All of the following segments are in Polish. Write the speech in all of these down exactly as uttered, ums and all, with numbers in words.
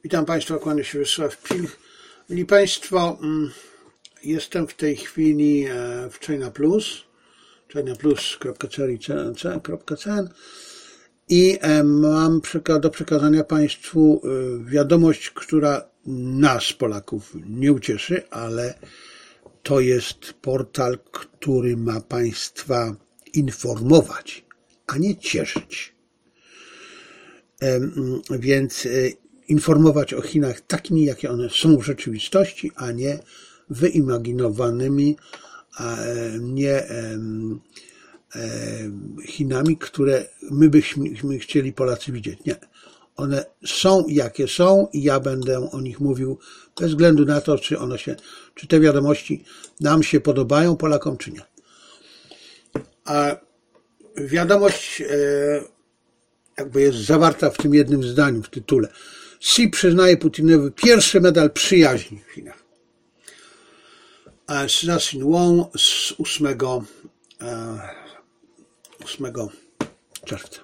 Witam Państwa, kłania się Wiesław Pilch. Mili Państwo, jestem w tej chwili w China Plus, chinaplus kropka c n i mam do przekazania Państwu wiadomość, która nas, Polaków, nie ucieszy, ale to jest portal, który ma Państwa informować, a nie cieszyć. Więc informować o Chinach takimi, jakie one są w rzeczywistości, a nie wyimaginowanymi, a nie Chinami, które my byśmy chcieli Polacy widzieć. Nie. One są, jakie są i ja będę o nich mówił bez względu na to, czy one się, czy te wiadomości nam się podobają, Polakom, czy nie. A wiadomość jakby jest zawarta w tym jednym zdaniu, w tytule. Xi przyznaje Putinowi pierwszy medal przyjaźni w Chinach. Z Xin-Wong z ósmego czerwca.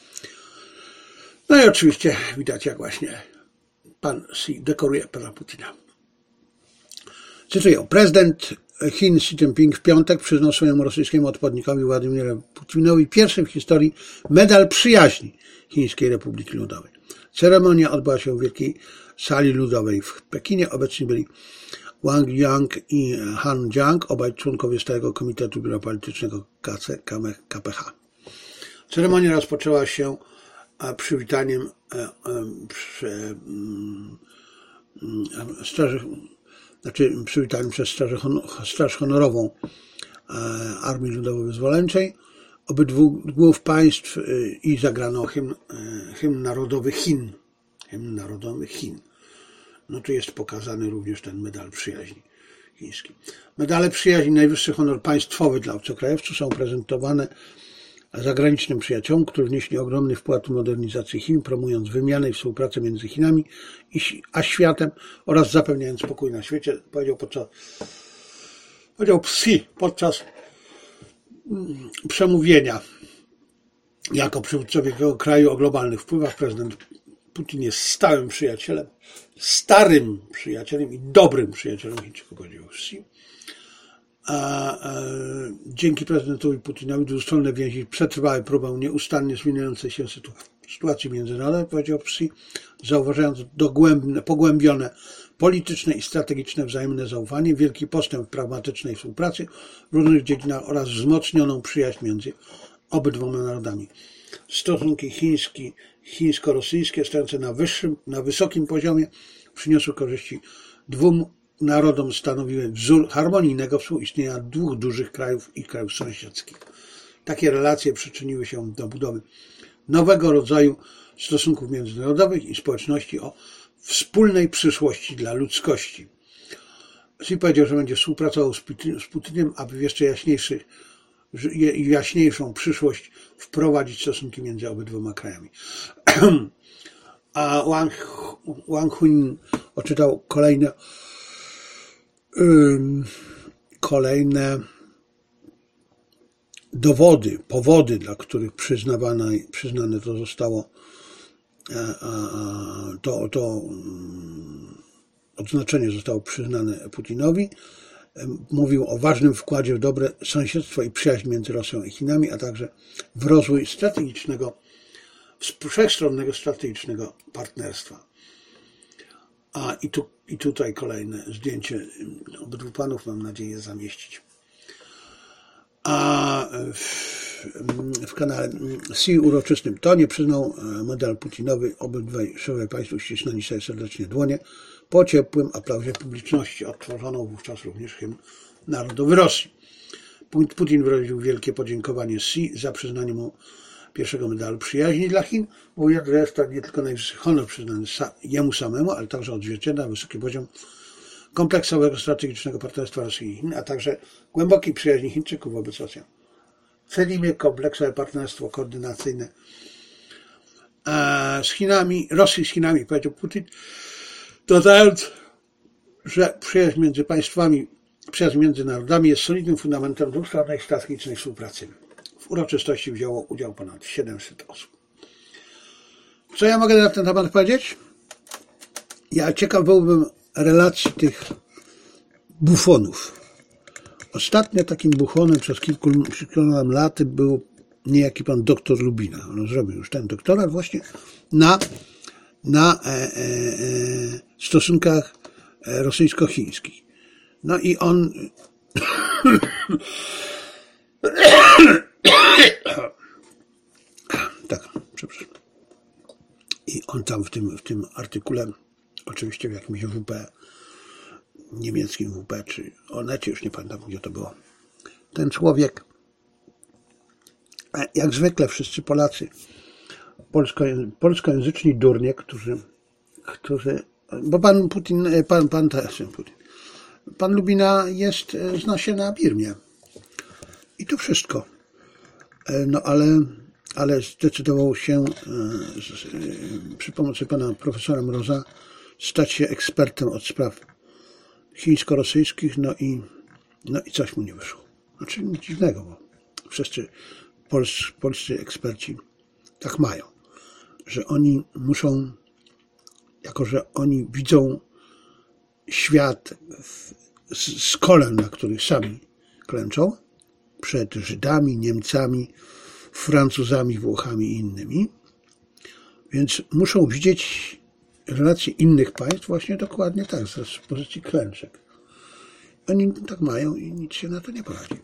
No i oczywiście widać, jak właśnie pan Xi dekoruje pana Putina. Cytuję. Prezydent Chin Xi Jinping w piątek przyznał swojemu rosyjskiemu odpowiednikowi Władimirowi Putinowi pierwszy w historii medal przyjaźni Chińskiej Republiki Ludowej. Ceremonia odbyła się w Wielkiej Sali Ludowej w Pekinie. Obecni byli Wang Yang i Han Jiang, obaj członkowie Stałego Komitetu Biura Politycznego K P H. Ceremonia rozpoczęła się przywitaniem straży, znaczy przywitaniem przez Straż Honorową Armii Ludowo-Wyzwoleńczej obydwu państw i zagrano hymn, hymn narodowy Chin. Hymn narodowy Chin. No tu jest pokazany również ten medal przyjaźni chiński. Medale przyjaźni, najwyższy honor państwowy dla obcokrajowców, są prezentowane zagranicznym przyjaciołom, którzy wnieśli ogromny wkład w modernizację Chin, promując wymianę i współpracę między Chinami a światem oraz zapewniając spokój na świecie, powiedział podczas powiedział Xi podczas przemówienia jako przywódca wielkiego kraju o globalnych wpływach. Prezydent Putin jest stałym przyjacielem, starym przyjacielem i dobrym przyjacielem Chińczyków, powiedział Xi. A, a, dzięki prezydentowi Putinowi dwustronne więzi przetrwały próbę nieustannie zmieniającej się sytuacji międzynarodowej, powiedział Xi, zauważając dogłębne, pogłębione polityczne i strategiczne wzajemne zaufanie, wielki postęp w pragmatycznej współpracy w różnych dziedzinach oraz wzmocnioną przyjaźń między obydwoma narodami. Stosunki chiński, chińsko-rosyjskie stojące na wyższym, na wysokim poziomie przyniosły korzyści dwóm narodom, stanowiły wzór harmonijnego współistnienia dwóch dużych krajów i krajów sąsiedzkich. Takie relacje przyczyniły się do budowy nowego rodzaju stosunków międzynarodowych i społeczności o wspólnej przyszłości dla ludzkości. Xi powiedział, że będzie współpracował z Putinem, aby w jeszcze jaśniejszych jaśniejszą przyszłość wprowadzić stosunki między obydwoma krajami. A Wang, Wang Huin odczytał kolejne um, kolejne dowody, powody, dla których przyznawane, przyznane to zostało to, to odznaczenie zostało przyznane Putinowi. Mówił o ważnym wkładzie w dobre sąsiedztwo i przyjaźń między Rosją i Chinami, a także w rozwój strategicznego, wszechstronnego strategicznego partnerstwa. A i, tu, i tutaj kolejne zdjęcie obydwu panów, mam nadzieję, zamieścić. A w, w kanale Xi uroczystym tonie przyznał medal Putinowi. Obydwaj szefowie państw uścisnęli sobie serdecznie dłonie po ciepłym aplauzie publiczności. Odtworzono wówczas również hymn narodowy Rosji. Putin wyraził wielkie podziękowanie Xi za przyznanie mu pierwszego medalu przyjaźni dla Chin, mówiąc, że jest to nie tylko najwyższy honor przyznany jemu samemu, ale także odzwierciedla wysoki poziom kompleksowego strategicznego partnerstwa Rosji i Chin, a także głębokiej przyjaźni Chińczyków wobec Rosjan. Cenimy kompleksowe partnerstwo koordynacyjne z Chinami, Rosji z Chinami, powiedział Putin, dodając, że przyjaźń między państwami, przyjaźń między narodami jest solidnym fundamentem dwustronnej strategicznej współpracy. W uroczystości wzięło udział ponad siedemset osób. Co ja mogę na ten temat powiedzieć? Ja ciekaw byłbym relacji tych bufonów. Ostatnio takim bufonem przez kilku lat był niejaki pan doktor Lubina. On zrobił już ten doktorat właśnie na, na e, e, e, stosunkach rosyjsko-chińskich. No i on tak, przepraszam. I on tam w tym, w tym artykule, oczywiście w jakimś W P, niemieckim W P, czy o necie, już nie pamiętam, gdzie to było. Ten człowiek, jak zwykle wszyscy Polacy, polsko, polskojęzyczni durnie, którzy, którzy, bo pan Putin, pan, pan, Putin, pan Lubina jest, zna się na Birmie. I to wszystko. No ale, ale zdecydował się przy pomocy pana profesora Mroza stać się ekspertem od spraw chińsko-rosyjskich, no i, no i coś mu nie wyszło. Znaczy nic dziwnego, bo wszyscy polscy, polscy eksperci tak mają, że oni muszą, jako że oni widzą świat z, z kolan, na których sami klęczą, przed Żydami, Niemcami, Francuzami, Włochami i innymi, więc muszą widzieć relacje innych państw właśnie dokładnie tak, z pozycji klęczek. Oni tak mają i nic się na to nie poradzi.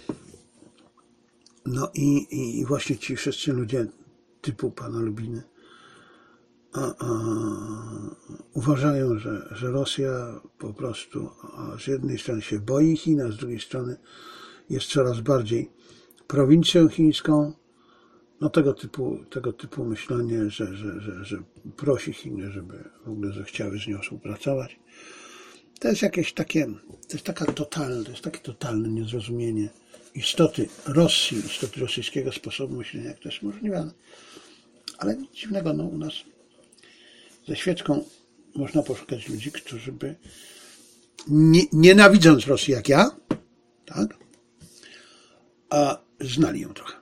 No i, i właśnie ci wszyscy ludzie typu pana Lubiny a, a, uważają, że, że Rosja po prostu a z jednej strony się boi Chin, a z drugiej strony jest coraz bardziej prowincją chińską. No tego typu, tego typu myślenie, że, że, że, że prosi Chiny, żeby w ogóle zechciały z nią współpracować. To jest jakieś takie, to jest taka totalne, to jest takie totalne niezrozumienie istoty Rosji, istoty rosyjskiego sposobu myślenia, jak to jest możliwe. Ale nic dziwnego, no u nas ze świecką można poszukać ludzi, którzy by nie, nienawidząc Rosji jak ja, tak, a znali ją trochę.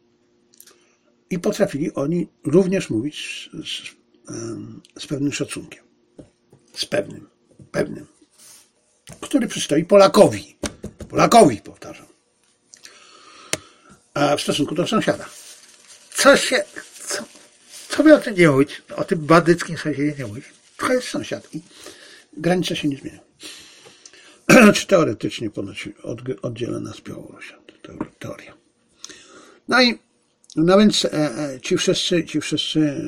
I potrafili oni również mówić z, z, z pewnym szacunkiem. Z pewnym, pewnym. Który przystoi Polakowi. Polakowi, powtarzam. A w stosunku do sąsiada. Co się, co, co by o tym nie mówić? O tym bandyckim sąsiedzie nie mówić. To jest sąsiad i granice się nie zmienią. Czy teoretycznie ponoć oddzielona z Białorusią. To teoria. No i no więc e, ci wszyscy, ci wszyscy e,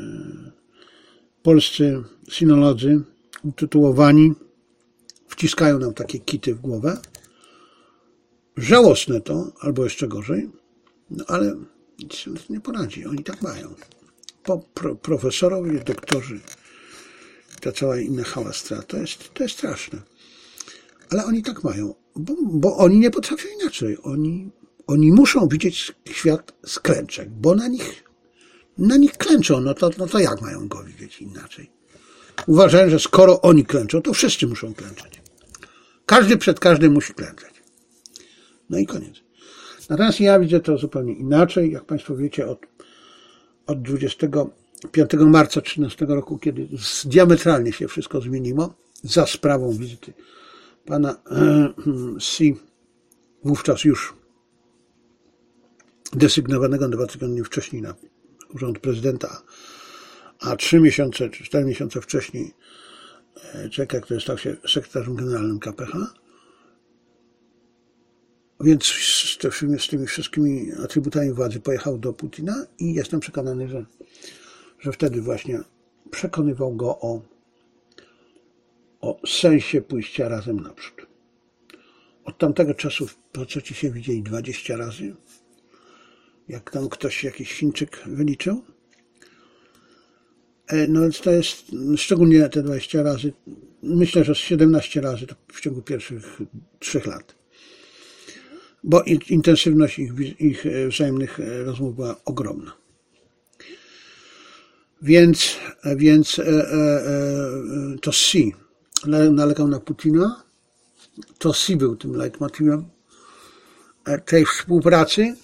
polscy sinolodzy utytułowani wciskają nam takie kity w głowę. Żałosne to, albo jeszcze gorzej, no ale nic się nie poradzi. Oni tak mają. Po pro, profesorowie, doktorzy, ta cała inna hałastra, to jest, to jest straszne. Ale oni tak mają, bo, bo oni nie potrafią inaczej. Oni Oni muszą widzieć świat z klęczek, bo na nich, na nich klęczą, no to, no to jak mają go widzieć inaczej? Uważają, że skoro oni klęczą, to wszyscy muszą klęczeć. Każdy przed każdym musi klęczeć. No i koniec. Natomiast ja widzę to zupełnie inaczej. Jak Państwo wiecie, od, od dwudziestego piątego marca trzynastego roku, kiedy diametralnie się wszystko zmieniło, za sprawą wizyty pana e, Si, wówczas już desygnowanego dwa tygodnie wcześniej na urząd prezydenta, a trzy miesiące czy cztery miesiące wcześniej człowieka, który stał się sekretarzem generalnym K P H. Więc z tymi, z tymi wszystkimi atrybutami władzy pojechał do Putina i jestem przekonany, że, że wtedy właśnie przekonywał go o, o sensie pójścia razem naprzód. Od tamtego czasu faceci się widzieli dwadzieścia razy. Jak tam ktoś, jakiś Chińczyk wyliczył. No więc to jest, szczególnie te dwadzieścia razy, myślę, że siedemnaście razy to w ciągu pierwszych trzech lat. Bo intensywność ich, ich wzajemnych rozmów była ogromna. Więc, więc e, e, to Si nalegał na Putina. To Si był tym leitmotivem tej współpracy.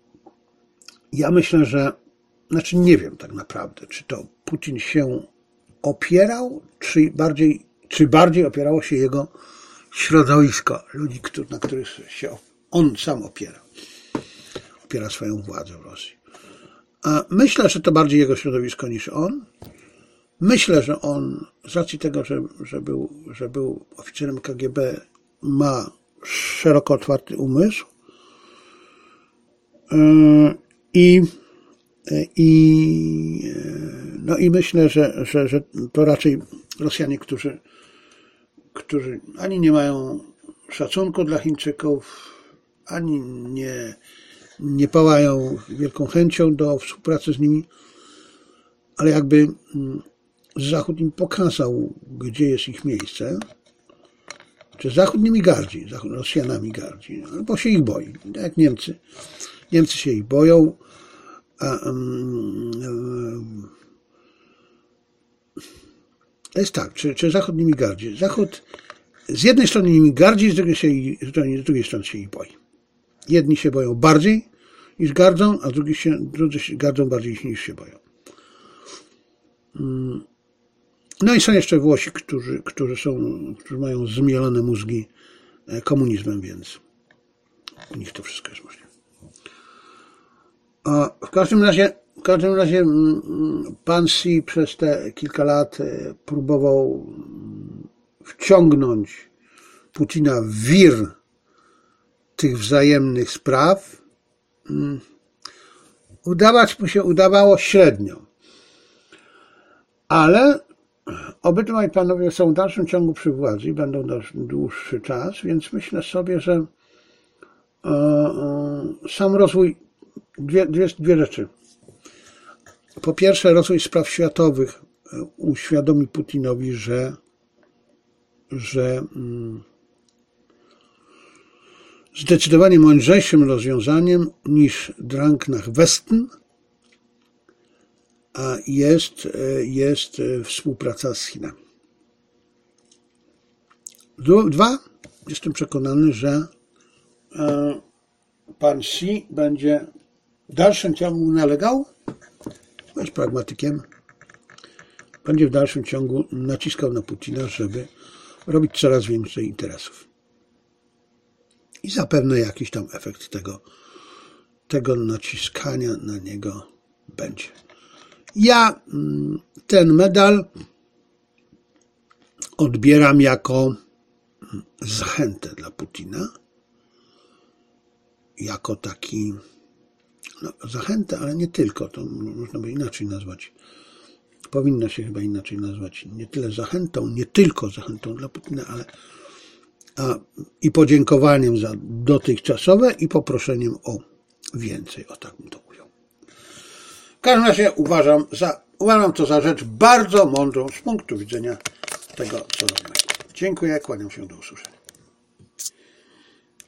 Ja myślę, że, znaczy nie wiem tak naprawdę, czy to Putin się opierał, czy bardziej, czy bardziej opierało się jego środowisko, ludzi, na których się on sam opiera. Opiera swoją władzę w Rosji. A myślę, że to bardziej jego środowisko niż on. Myślę, że on z racji tego, że, że, był, że był oficerem K G B, ma szeroko otwarty umysł i, i, no i myślę, że, że, że to raczej Rosjanie, którzy, którzy ani nie mają szacunku dla Chińczyków, ani nie, nie pałają wielką chęcią do współpracy z nimi, ale jakby Zachód im pokazał, gdzie jest ich miejsce, czy Zachód nimi gardzi, Zachód Rosjanami gardzi, bo się ich boi. Tak jak Niemcy. Niemcy się ich boją, a um, um, to jest tak, czy, czy Zachód nimi gardzi? Zachód z jednej strony nimi gardzi, z drugiej, się, z drugiej strony się ich boi. Jedni się boją bardziej niż gardzą, a drugi się, drudzy się gardzą bardziej niż się boją. No i są jeszcze Włosi, którzy, którzy, są, którzy mają zmielone mózgi komunizmem, więc u nich to wszystko jest możliwe. A w każdym razie, w każdym razie pan Xi przez te kilka lat próbował wciągnąć Putina w wir tych wzajemnych spraw. Udawać mu się udawało średnio. Ale obydwaj panowie są w dalszym ciągu przy władzy i będą dłuższy czas, więc myślę sobie, że e, e, sam rozwój, dwie, dwie, dwie rzeczy. Po pierwsze, rozwój spraw światowych uświadomi Putinowi, że, że mm, zdecydowanie mądrzejszym rozwiązaniem niż Drang nach Westen jest, jest współpraca z Chinami. Dwa, jestem przekonany, że pan Xi będzie w dalszym ciągu nalegał, jest pragmatykiem, będzie w dalszym ciągu naciskał na Putina, żeby robić coraz więcej interesów. I zapewne jakiś tam efekt tego, tego naciskania na niego będzie. Ja ten medal odbieram jako zachętę dla Putina, jako taki, no, zachętę, ale nie tylko, to można by inaczej nazwać. Powinno się chyba inaczej nazwać. Nie tyle zachętą, nie tylko zachętą dla Putina, ale a, i podziękowaniem za dotychczasowe i poproszeniem o więcej. O tak bym to ujął. W każdym razie uważam, za, uważam to za rzecz bardzo mądrą z punktu widzenia tego, co robimy. Dziękuję, kłaniam się, do usłyszenia.